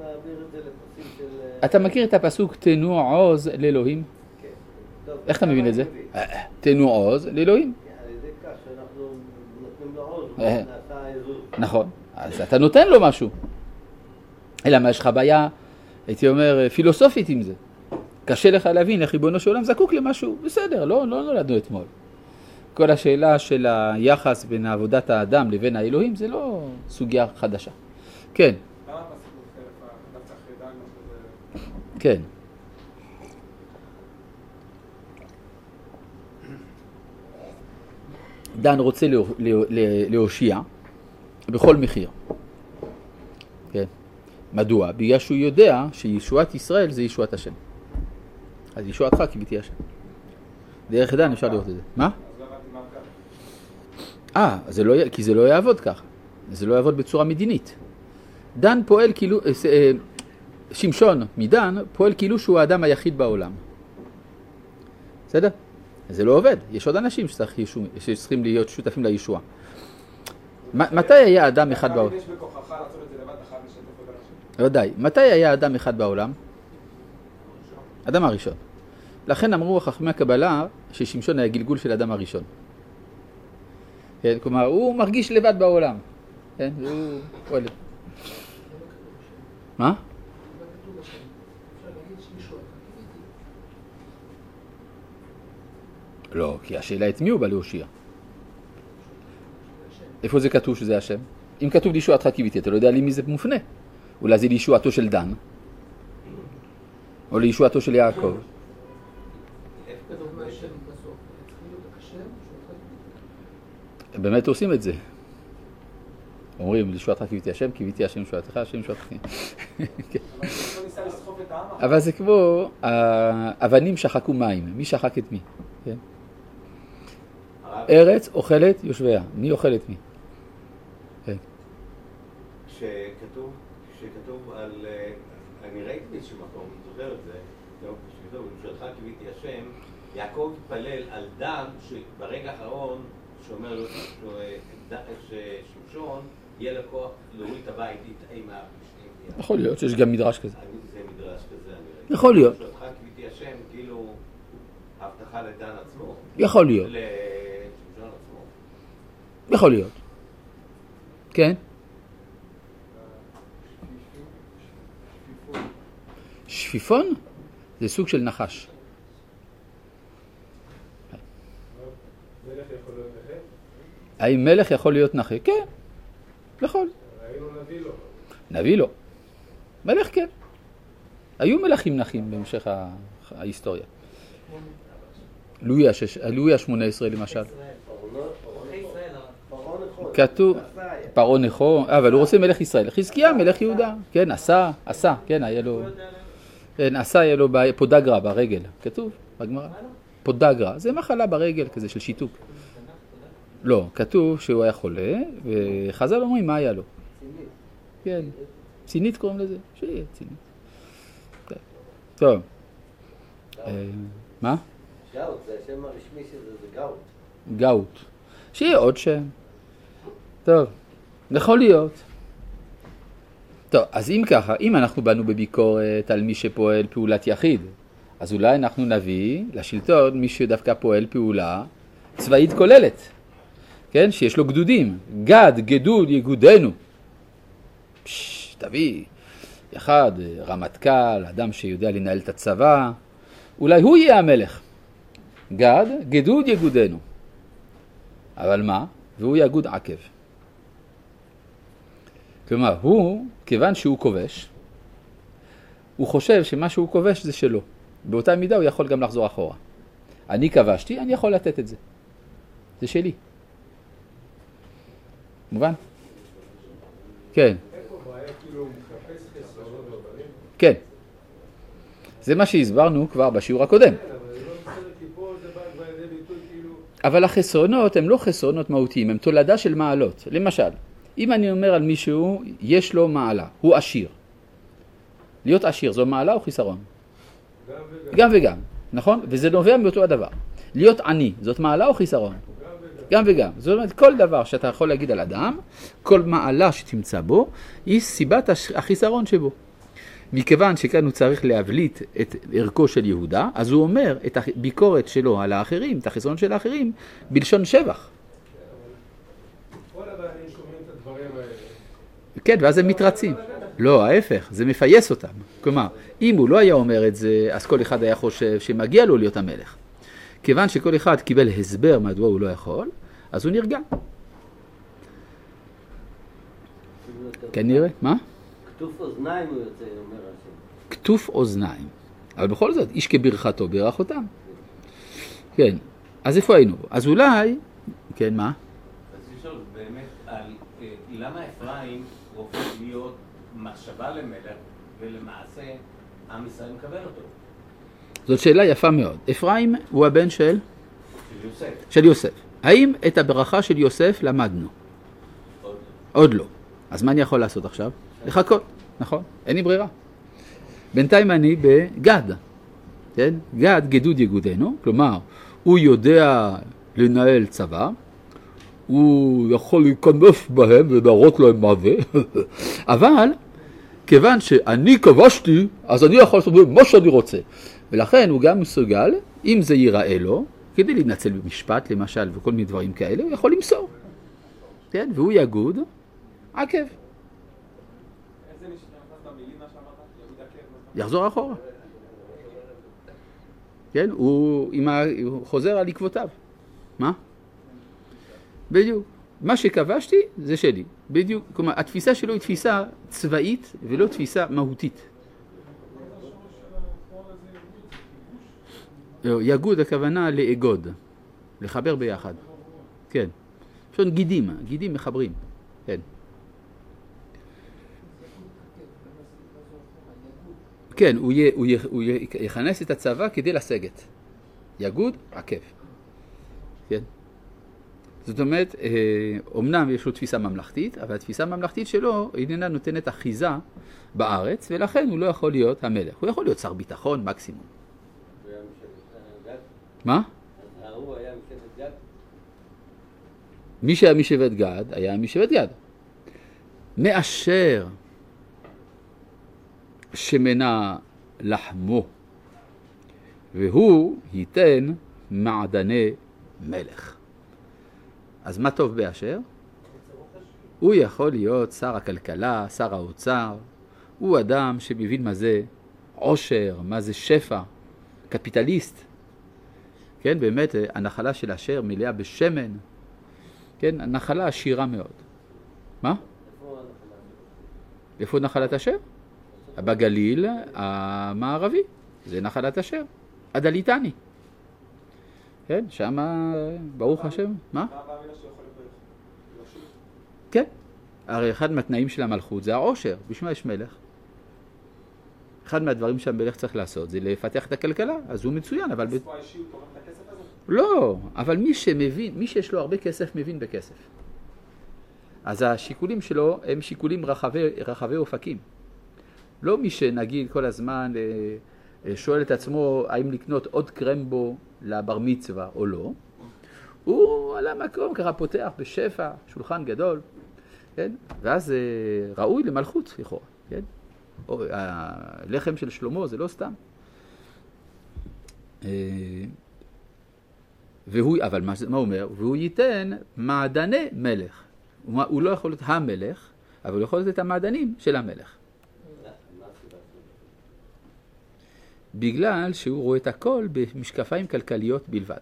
אתה מכיר את הפסוק תנו עוז לאלוהים? איך אתה מבין את זה? תנו עוז לאלוהים. על ידי כך שאנחנו נותנים לו עוז, הוא נעשה איזון. נכון, אז אתה נותן לו משהו. אלא מה, יש לך בעיה, הייתי אומר, פילוסופית עם זה. קשה לך להבין איך ריבונו של עולם זקוק למשהו, בסדר, לא, לא נולדנו אתמול. כל השאלה של היחס בין עבודת האדם לבין האלוהים, זה לא סוגיה חדשה. כן. למה הפסוק חלף הדף אחרי דן או שזה... כן. דן רוצה להושיע בכל מחיר. כן. מדוע? בגלל שהוא יודע שישועת ישראל זה ישועת השם. אז ישועתך קיוויתי השם. דרך דן אפשר לראות את זה. מה? אז לא הבנתי מה ככה. אה, זה לא, כי זה לא יעבוד ככה. זה לא יעבוד בצורה מדינית. דן פועל כאילו, שמשון מדן פועל כאילו שהוא האדם היחיד בעולם. בסדר? זה לא עובד. יש עוד אנשים שצריכים להיות שותפים לישוע. מתי היה אדם אחד בעולם? יש בכוחך לעשות את זה לבד, אתה חייב לשתף עוד אנשים. ודאי. מתי היה אדם אחד בעולם? אדם הראשון. לכן אמרו חכמי הקבלה ששמשון היה גלגול של אדם הראשון. כן? כלומר, הוא מרגיש לבד בעולם. כן? הוא פועל. מה? לא, כי השאלה את מי הוא בא להושיע. איפה זה כתוב שזה השם? אם כתוב לישועתך קיוויתי, אתה לא יודע לי מי זה מופנה. אולי זה לישועתו של דן. או לישועתו של יעקב. באמת עושים את זה. אומרים, לישועתך קיוויתי השם, קיוויתי השם ישועתך, השם ישועתך. אבל זה כמו, האבנים שחקו מים. מי שחק את מי? ארץ אוכלת יושביה. מי אוכלת מי? כן. כשכתוב, כשכתוב על, אני ראיתי באיזשהו מקום, אני זוכר את זה, כשכתוב, בשבילך קיוויתי השם, יעקב התפלל על דם שברגע האחרון, שאומר לו ששמשון יהיה לקוח להוריד את הבית, יתאם מהפשעים. יכול להיות שיש גם מדרש כזה. זה מדרש כזה, אני ראיתי. יכול להיות. בשבילך קיוויתי השם, כאילו, הבטחה לדן עצמו. יכול להיות. לשמשון עצמו. יכול להיות. כן? שפיפון? זה סוג של נחש. מלך יכול להיות נכה? האם מלך יכול להיות נכה? כן, יכול. ראינו נביא לו. נביא לו. מלך כן. היו מלכים נחים במשך ההיסטוריה. לואי ה-שמונה עשרה למשל. כתוב, פרעה נכו, אבל הוא רוצה מלך ישראל. חזקיה מלך יהודה. כן, עשה, עשה, כן, היה לו, כן, עשה, היה לו פודגרה ברגל. כתוב בגמרא. פודגרה, זה מחלה ברגל כזה של שיתוק. לא, כתוב שהוא היה חולה, וחז"ל אומרים מה היה לו. כן, צינית קוראים לזה, שיהיה צינית. טוב. מה? גאוט, זה השם הרשמי שזה, זה גאוט. גאוט. שיהיה עוד שם. טוב, יכול להיות. טוב, אז אם ככה, אם אנחנו באנו בביקורת על מי שפועל פעולת יחיד, אז אולי אנחנו נביא לשלטון מי שדווקא פועל פעולה צבאית כוללת. כן? שיש לו גדודים. גד, גדוד, יגודנו. פש, תביא. אחד, רמטכ"ל, אדם שיודע לנהל את הצבא. אולי הוא יהיה המלך. גד, גדוד, יגודנו. אבל מה? והוא יגוד עקב. כלומר, הוא, כיוון שהוא כובש, הוא חושב שמה שהוא כובש זה שלו. באותה מידה הוא יכול גם לחזור אחורה. אני כבשתי, אני יכול לתת את זה. זה שלי. מובן? כן. איפה בעיה כאילו הוא מחפש חסרונות בדברים? כן. זה מה שהסברנו כבר בשיעור הקודם. כן, אבל זה לא בסדר כי פה זה בא כבר לידי ביטוי כאילו... אבל החסרונות הם לא חסרונות מהותיים, הם תולדה של מעלות. למשל, אם אני אומר על מישהו, יש לו מעלה, הוא עשיר. להיות עשיר זו מעלה או חיסרון? גם וגם. גם וגם, נכון? וזה נובע מאותו הדבר. להיות עני, זאת מעלה או חיסרון? גם וגם. גם וגם. זאת אומרת, כל דבר שאתה יכול להגיד על אדם, כל מעלה שתמצא בו, היא סיבת החיסרון שבו. מכיוון שכאן הוא צריך להבליט את ערכו של יהודה, אז הוא אומר את הביקורת שלו על האחרים, את החסרון של האחרים, בלשון שבח. כל הבעלים שומעים את הדברים האלה. כן, ואז הם מתרצים. לא, ההפך, זה מפייס אותם. כלומר, אם הוא לא היה אומר את זה, אז כל אחד היה חושב שמגיע לו להיות המלך. כיוון שכל אחד קיבל הסבר מדוע הוא לא יכול, אז הוא נרגע. כנראה, מה? כתוף אוזניים הוא יוצא, אומר השם. כתוף אוזניים. אבל בכל זאת, איש כברכתו בירך אותם. כן, אז איפה היינו? אז אולי, כן, מה? אז לשאול באמת על למה אפרים הופך להיות מחשבה למלך ולמעשה עם ישראל מקבל אותו? זאת שאלה יפה מאוד. אפרים הוא הבן של? של יוסף. של יוסף. האם את הברכה של יוסף למדנו? עוד עוד לא. אז מה אני יכול לעשות עכשיו? לחכות, נכון? אין לי ברירה. בינתיים אני בגד. כן? גד, גדוד יגודנו. כלומר, הוא יודע לנהל צבא. הוא יכול להיכנס בהם ולהראות להם מה זה. אבל, כיוון שאני כבשתי, אז אני יכול לעשות מה שאני רוצה. ולכן הוא גם מסוגל, אם זה ייראה לו, כדי להינצל במשפט, למשל, וכל מיני דברים כאלה, הוא יכול למסור. כן? והוא יגוד עקב. איזה נשמע במילים מה שאמרת? יהוד עקב? יחזור אחורה. כן? הוא, ה... הוא חוזר על עקבותיו. מה? בדיוק. מה שכבשתי זה שלי. בדיוק. כלומר, התפיסה שלו היא תפיסה צבאית ולא תפיסה מהותית. יגוד הכוונה לאגוד. לחבר ביחד. כן. פשוט גידים. גידים מחברים. כן. כן, הוא, יה, הוא, יה, הוא יכנס את הצבא כדי לסגת. יגוד, עקב. כן. זאת אומרת, אומנם יש לו תפיסה ממלכתית, אבל התפיסה הממלכתית שלו איננה נותנת אחיזה בארץ, ולכן הוא לא יכול להיות המלך. הוא יכול להיות שר ביטחון מקסימום. הוא היה משבט גד? מה? אז הוא היה משבט גד? מי שהיה משבט גד, היה משבט גד. מאשר שמנה לחמו, והוא ייתן מעדני מלך. אז מה טוב באשר? הוא יכול להיות שר הכלכלה, שר האוצר. הוא אדם שמבין מה זה עושר, מה זה שפע, קפיטליסט. כן, באמת, הנחלה של אשר מלאה בשמן. כן, הנחלה עשירה מאוד. מה? איפה הנחלה? איפה נחלת אשר? בגליל המערבי. זה נחלת אשר. הדליטני. כן, שם ברוך השם. מה? מה הבאמינה שהוא יכול לשוט? כן. הרי אחד מהתנאים של המלכות זה העושר. בשביל מה יש מלך? אחד מהדברים שהמלך צריך לעשות זה לפתח את הכלכלה. אז הוא מצוין, אבל... אז פה האישי הוא תורם את הכסף הזה? לא, אבל מי שמבין, מי שיש לו הרבה כסף מבין בכסף. אז השיקולים שלו הם שיקולים רחבי, רחבי אופקים. לא מי שנגיד כל הזמן שואל את עצמו האם לקנות עוד קרמבו לבר מצווה או לא. הוא על המקום ככה פותח בשפע, שולחן גדול, כן? ואז ראוי למלכות, לכאורה, כן? או, הלחם של שלמה זה לא סתם. והוא, אבל מה, מה הוא אומר? והוא ייתן מעדני מלך. הוא, הוא לא יכול להיות המלך, אבל הוא יכול להיות את המעדנים של המלך. בגלל שהוא רואה את הכל במשקפיים כלכליות בלבד.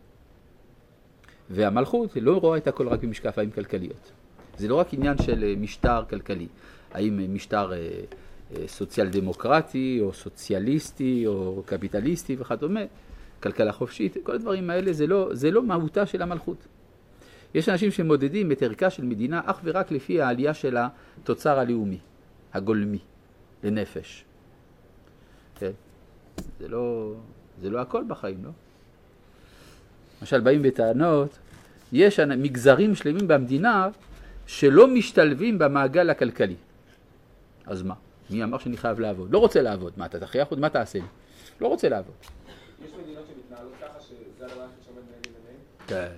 והמלכות לא רואה את הכל רק במשקפיים כלכליות. זה לא רק עניין של משטר כלכלי. האם משטר סוציאל דמוקרטי או סוציאליסטי או קפיטליסטי וכדומה, כלכלה חופשית, כל הדברים האלה זה לא, זה לא מהותה של המלכות. יש אנשים שמודדים את ערכה של מדינה אך ורק לפי העלייה של התוצר הלאומי, הגולמי, לנפש. כן. זה לא, זה לא הכל בחיים, לא? למשל, באים בטענות, יש מגזרים שלמים במדינה שלא משתלבים במעגל הכלכלי. אז מה? מי אמר שאני חייב לעבוד? לא רוצה לעבוד. מה, אתה תכריח עוד? מה תעשה לי? לא רוצה לעבוד. יש מדינות שמתנהלות ככה שזה הדבר הכי שעומד נגד עיניהם? כן.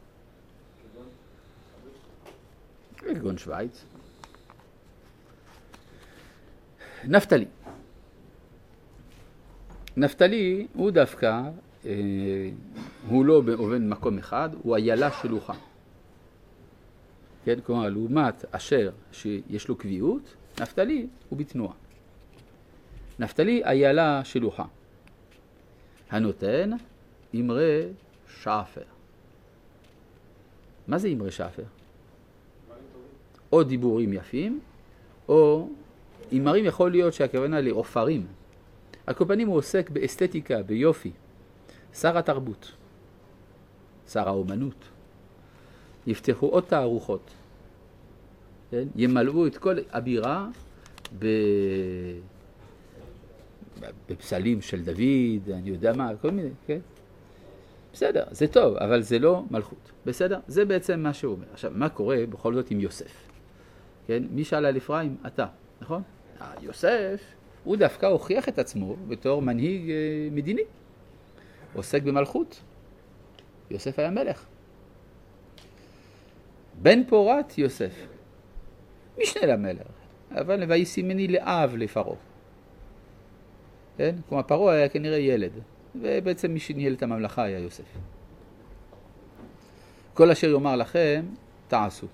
כגון? כגון שוויץ. נפתלי. נפתלי הוא דווקא, אה, הוא לא עובד מקום אחד, הוא איילה שלוחה. כן, כלומר, לעומת אשר שיש לו קביעות, נפתלי הוא בתנועה. נפתלי איילה שלוחה. הנותן אמרי שפר. מה זה אמרי שפר? או דיבורים יפים, או אמרים יכול להיות שהכוונה לאופרים. על כל פנים הוא עוסק באסתטיקה, ביופי. שר התרבות, שר האומנות. יפתחו עוד תערוכות. כן? ימלאו את כל הבירה ב... בפסלים של דוד, אני יודע מה, כל מיני, כן? בסדר, זה טוב, אבל זה לא מלכות. בסדר? זה בעצם מה שהוא אומר. עכשיו, מה קורה בכל זאת עם יוסף? כן? מי שאל על אפרים? אתה, נכון? יוסף, הוא דווקא הוכיח את עצמו בתור מנהיג אה, מדיני. עוסק במלכות. יוסף היה מלך. בן פורת יוסף. משנה למלך. אבל וישימני לאב לפרעה. כן? כלומר, פרעה היה כנראה ילד. ובעצם מי שניהל את הממלכה היה יוסף. כל אשר יאמר לכם, תעשו.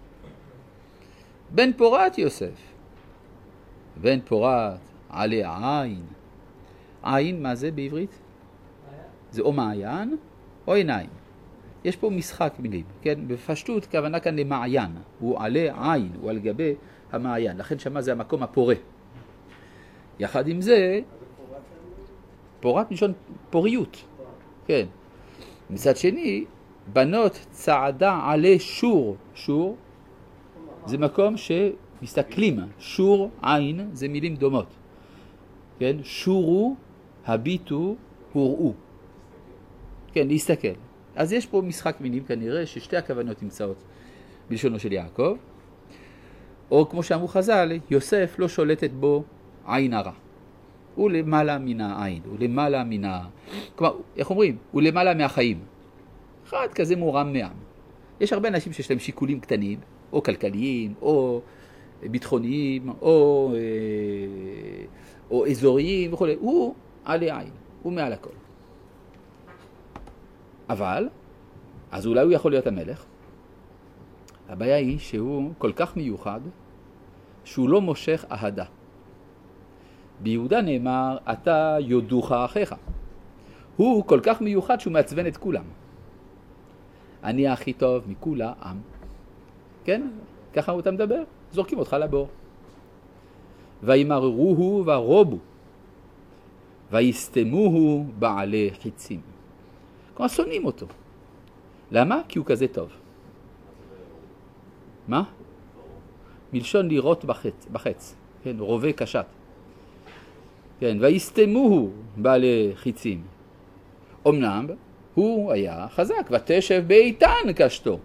בן פורת יוסף. בן פורת עלי עין. עין, מה זה בעברית? זה או מעיין או עיניים. יש פה משחק מילים, כן? בפשטות כוונה כאן למעיין. הוא עלי עין, הוא על גבי המעיין. לכן שמה זה המקום הפורה. יחד עם זה, פורת מלשון פוריות. כן. מצד שני, בנות צעדה עלי שור. שור זה מקום שמסתכלים. שור, עין, זה מילים דומות. כן? שורו, הביטו, הוראו. כן, להסתכל. אז יש פה משחק מינים כנראה ששתי הכוונות נמצאות בלשונו של יעקב, או כמו שאמרו חז"ל, יוסף לא שולטת בו עין הרע. הוא למעלה מן העין, הוא למעלה מן ה... כלומר, איך אומרים? הוא למעלה מהחיים. אחד כזה מורם מעם. יש הרבה אנשים שיש להם שיקולים קטנים, או כלכליים, או ביטחוניים, או, או אזוריים וכו'. הוא עלי עין, הוא מעל הכל. אבל, אז אולי הוא יכול להיות המלך. הבעיה היא שהוא כל כך מיוחד, שהוא לא מושך אהדה. ביהודה נאמר, אתה יודוך אחיך. הוא כל כך מיוחד שהוא מעצבן את כולם. אני הכי טוב מכולה עם. כן? ככה אתה מדבר? זורקים אותך לבור. וימררוהו ורובו. ויסתמוהו בעלי חיצים. כלומר, שונאים אותו. למה? כי הוא כזה טוב. מה? מלשון לירות בחץ, בחץ. כן, רובה קשת. כן, ויסתמוהו בעלי חיצים. אמנם הוא היה חזק, ותשב באיתן קשתו.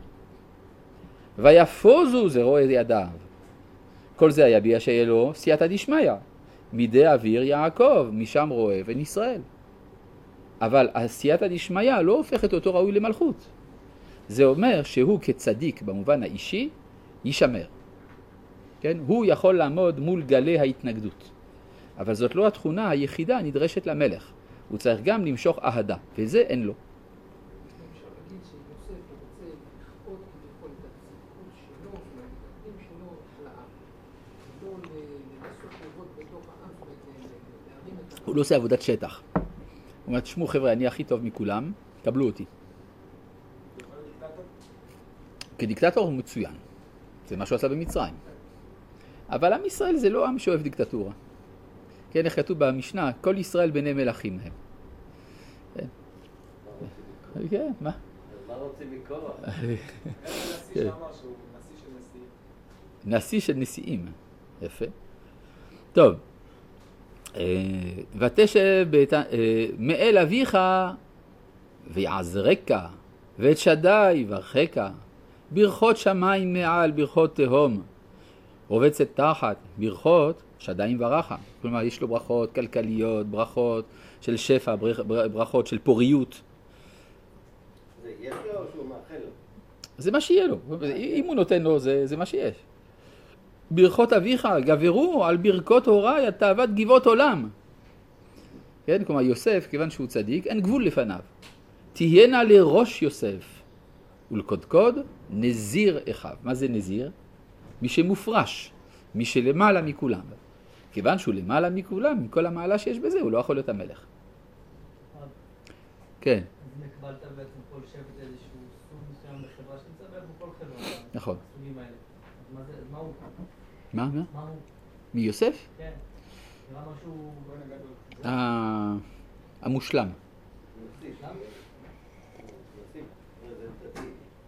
ויפוזו זרוע ידיו. כל זה היה ביה שהיה לו סייעתא דשמיא. מידי אוויר יעקב, משם רואה בן ישראל. אבל הסייעתא דשמיא לא הופכת אותו ראוי למלכות. זה אומר שהוא כצדיק במובן האישי יישמר. כן? הוא יכול לעמוד מול גלי ההתנגדות. אבל זאת לא התכונה היחידה הנדרשת למלך. הוא צריך גם למשוך אהדה, וזה אין לו. אפשר להגיד שיוסף רוצה לכפות כביכול את הצדקות שלו ולהתנגדים שלו על העם. לא לנסות לעבוד בתוך העם ולהרים את העם. הוא לא עושה עבודת שטח. הוא אומר, תשמעו חבר'ה, אני הכי טוב מכולם, קבלו אותי. כדיקטטור הוא מצוין. זה מה שהוא עשה במצרים. אבל עם ישראל זה לא עם שאוהב דיקטטורה. כן, איך כתוב במשנה, כל ישראל בני מלכים הם. כן. כן, מה? מה רוצים מכוח? נשיא שאמר שהוא נשיא של נשיאים. נשיא של נשיאים. יפה. טוב. ותשב מאל אביך ויעזרק ואת שדי יברכך ברכות שמיים מעל ברכות תהום רובצת תחת ברכות שדיים ורחה. כלומר יש לו ברכות כלכליות, ברכות של שפע, ברכות של פוריות. זה יש לו או שהוא מאחל לו? זה מה שיהיה לו. אם הוא נותן לו זה, זה מה שיש. ברכות אביך גברו על ברכות הוריי התאוות גבעות עולם. כן, כלומר יוסף כיוון שהוא צדיק אין גבול לפניו. תהיינה לראש יוסף ולקודקוד נזיר אחיו. מה זה נזיר? מי שמופרש, מי שלמעלה מכולם. כיוון שהוא למעלה מכולם, עם כל המעלה שיש בזה, הוא לא יכול להיות המלך. כן. אז נקבלת בעצם כל שבט איזשהו סוג מסוים בחברה שנמצא בעצם כל חברה. נכון. הסוגים האלה. אז מה זה, מה הוא? מה? מה? מה הוא? מי יוסף? כן. נראה משהו... ה- המושלם. נשיא. נשיא. זה דתי.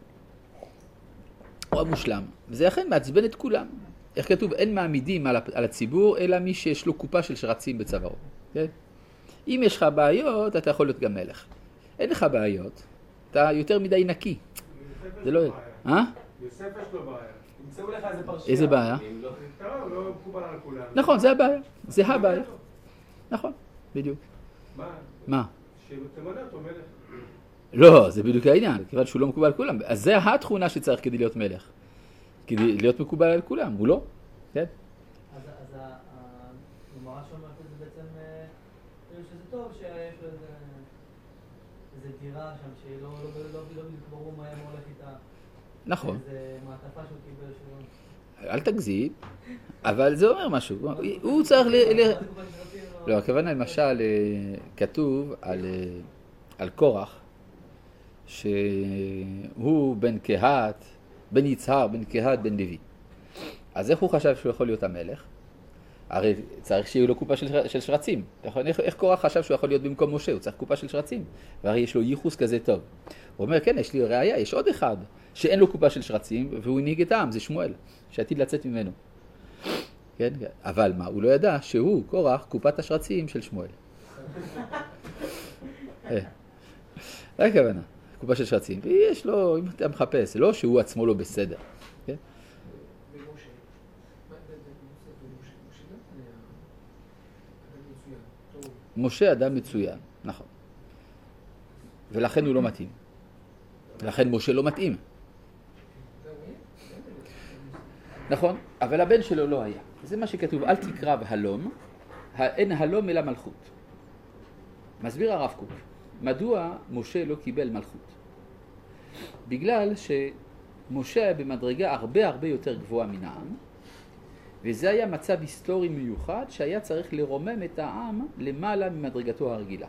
הוא המושלם. וזה אכן מעצבן את כולם. איך כתוב? אין מעמידים על, על הציבור, אלא מי שיש לו קופה של שרצים בצווארו. כן? אם יש לך בעיות, אתה יכול להיות גם מלך. אין לך בעיות, אתה יותר מדי נקי. זה לא... אה? יוסף יש לו בעיה. ימצאו לך איזה פרשייה. איזה בעיה? אם לא, טוב, לא מקובל על כולם. נכון, זה הבעיה. זה הבעיה. נכון, בדיוק. מה? מה? שתמנה אותו מלך. לא, זה בדיוק העניין, כיוון שהוא לא מקובל על כולם. אז זה התכונה שצריך כדי להיות מלך. כדי להיות מקובל על כולם, הוא לא. כן? אז הגמרא שאומרת את זה בעצם, כאילו שזה טוב שיש לו איזה דירה שם שלא בדיוק ברור מה הם הולך איתה. נכון. איזה מעטפה שהוא קיבל שלו. אל תגזים, אבל זה אומר משהו. הוא צריך ל... ל- לא, הכוונה למשל, כתוב על, על קורח, שהוא בן קהת, בן יצהר, בן קהת, בן לוי. אז איך הוא חשב שהוא יכול להיות המלך? הרי צריך שיהיו לו קופה של, של שרצים. איך, איך קורח חשב שהוא יכול להיות במקום משה? הוא צריך קופה של שרצים. והרי יש לו ייחוס כזה טוב. הוא אומר, כן, יש לי ראייה, יש עוד אחד שאין לו קופה של שרצים, והוא הנהיג את העם, זה שמואל, שעתיד לצאת ממנו. כן? אבל מה? הוא לא ידע שהוא, קורח, קופת השרצים של שמואל. זה הכוונה. קופה של שרצים, ויש לו, אם אתה מחפש, זה לא שהוא עצמו לא בסדר. כן? ומשה, מה ההבדל בין יוסף ומשה? משה גם היה אדם מצוין, טוב. משה אדם מצוין, נכון. ולכן הוא לא מתאים. לכן משה לא מתאים. נכון, אבל הבן שלו לא היה. זה מה שכתוב, אל תקרב הלום, אין הלום אלא מלכות. מסביר הרב קוק, מדוע משה לא קיבל מלכות? בגלל שמשה היה במדרגה הרבה הרבה יותר גבוהה מן העם, וזה היה מצב היסטורי מיוחד שהיה צריך לרומם את העם למעלה ממדרגתו הרגילה.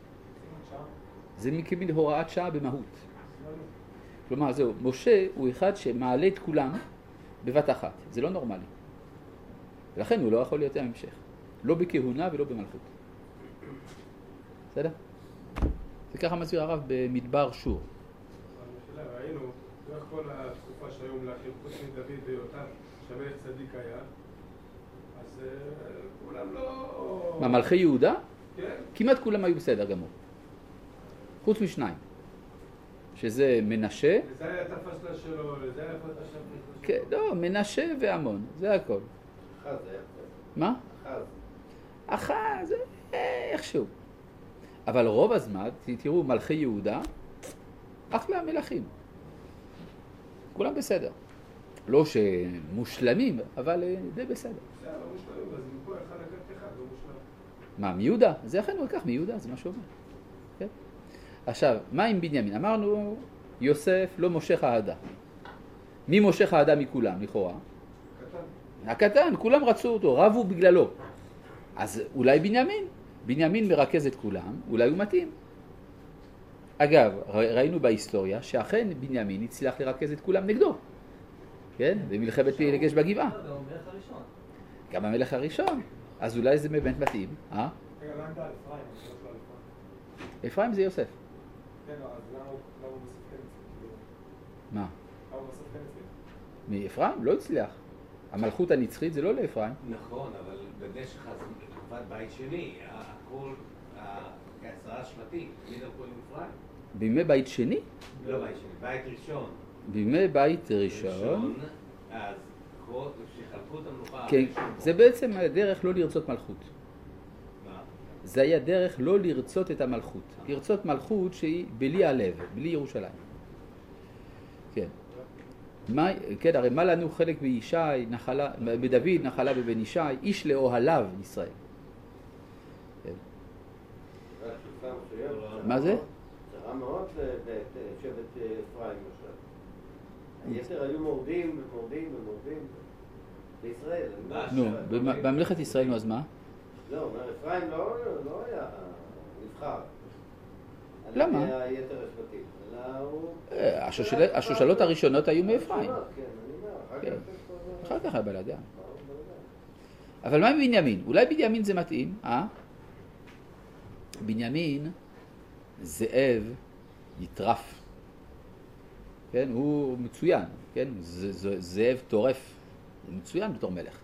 זה מכמין הוראת שעה במהות. כלומר, זהו, משה הוא אחד שמעלה את כולם בבת אחת. זה לא נורמלי. ולכן הוא לא יכול להיות המשך. לא בכהונה ולא במלכות. בסדר? זה ככה מסביר הרב במדבר שור. השאלה, ראינו, איך כל התקופה שהיום מלכים, חוץ מדוד ויותם, שהמלך צדיק היה, אז כולם לא... מה, מלכי יהודה? כן. כמעט כולם היו בסדר גמור. חוץ משניים. שזה מנשה. וזה היה את הפסלה שלו, וזה היה את הפסלה שלו. כן, לא, מנשה ועמון, זה הכל. אחז היה. מה? אחז. אחז, איכשהו. אבל רוב הזמן, תראו, מלכי יהודה, אחלה מלכים. כולם בסדר. לא שמושלמים, אבל די בסדר. זה לא מושלמים, אז מפה אחד לקחת אחד, לא מושלם. מה, מיהודה? זה אכן הוא לקח מיהודה, זה מה שהוא אומר. כן? עכשיו, מה עם בנימין? אמרנו, יוסף לא מושך האהדה. מי מושך האהדה מכולם, לכאורה? קטן. הקטן, כולם רצו אותו, רבו בגללו. אז אולי בנימין? בנימין מרכז את כולם, אולי הוא מתאים. אגב, ראינו בהיסטוריה שאכן בנימין הצליח לרכז את כולם נגדו. כן? במלחמת פילגש בגבעה. גם המלך הראשון. גם המלך הראשון. אז אולי זה באמת מתאים. אה? רגע, לא עמדה על אפרים, אני חושב על אפרים. אפרים זה יוסף. כן, לא, אז למה הוא למה הוא בסוף כן הצליח? מה? למה הוא בסוף כן הצליח? מאפרים? לא הצליח. המלכות הנצחית זה לא לאפרים. נכון, אבל במשך תקופת בית שני, הכל, העשרה השבטים, מי דרכו עם אפרים? בימי בית שני? לא בית שני, בית ראשון. בימי בית ראשון. אז שחלקו את המלוכה... כן, זה בעצם הדרך לא לרצות מלכות. מה? זה היה דרך לא לרצות את המלכות. לרצות מלכות שהיא בלי הלב, בלי ירושלים. כן. מה, כן, הרי מה לנו חלק בישי, נחלה, בדוד נחלה בבן ישי, איש לאוהליו ישראל. כן. מה זה? זה רע מאוד לשבט אפרים עכשיו. היתר היו מורדים ומורדים ומורדים בישראל. נו, בממלכת ישראל, נו, אז מה? לא, אפרים לא היה נבחר. למה? על היתר השבטים. השושלות הראשונות היו מאפרים. כן, אני אומר. אחר כך היה בלעדיהם. אבל מה עם בנימין? אולי בנימין זה מתאים, אה? בנימין, זאב, יטרף. כן, הוא מצוין, כן? זאב טורף, הוא מצוין בתור מלך.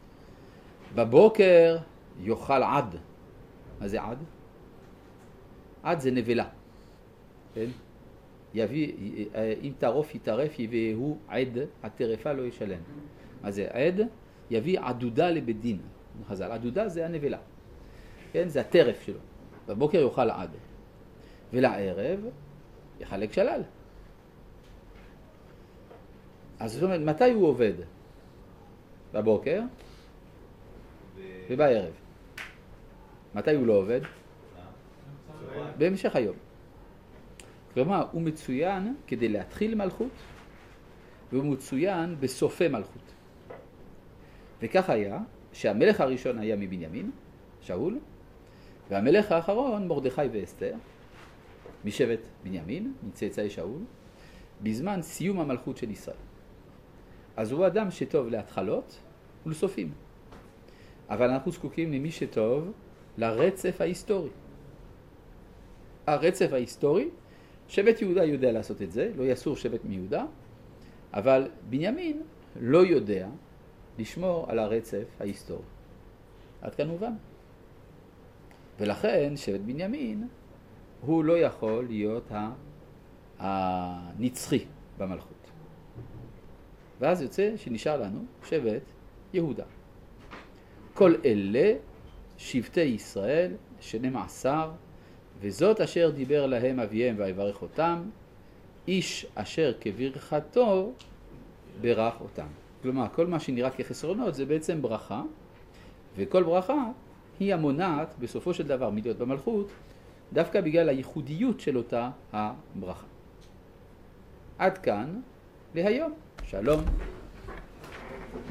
בבוקר יאכל עד. מה זה עד? עד זה נבלה. כן? יביא, אם טרוף יטרף יביאהו עד, הטרפה לא ישלם. מה זה עד? יביא עדודה לבית דין. חז"ל, עדודה זה הנבלה. כן? זה הטרף שלו. בבוקר יאכל עד. ולערב יחלק שלל. אז זאת אומרת, מתי הוא עובד? בבוקר ובערב. מתי הוא לא עובד? בהמשך היום. כלומר, הוא מצוין כדי להתחיל מלכות, והוא מצוין בסופי מלכות. וכך היה שהמלך הראשון היה מבנימין, שאול, והמלך האחרון, מרדכי ואסתר, משבט בנימין, מצאצאי שאול, בזמן סיום המלכות של ישראל. אז הוא אדם שטוב להתחלות ולסופים. אבל אנחנו זקוקים למי שטוב לרצף ההיסטורי. הרצף ההיסטורי, שבט יהודה יודע לעשות את זה, לא יסור שבט מיהודה, אבל בנימין לא יודע לשמור על הרצף ההיסטורי. עד כאן מובן. ולכן שבט בנימין הוא לא יכול להיות הנצחי במלכות. ואז יוצא שנשאר לנו שבט יהודה. כל אלה שבטי ישראל, שנים עשר, וזאת אשר דיבר להם אביהם ויברך אותם, איש אשר כברכתו ברך אותם. כלומר, כל מה שנראה כחסרונות זה בעצם ברכה, וכל ברכה היא המונעת בסופו של דבר מלהיות במלכות, דווקא בגלל הייחודיות של אותה הברכה. עד כאן להיום. שלום.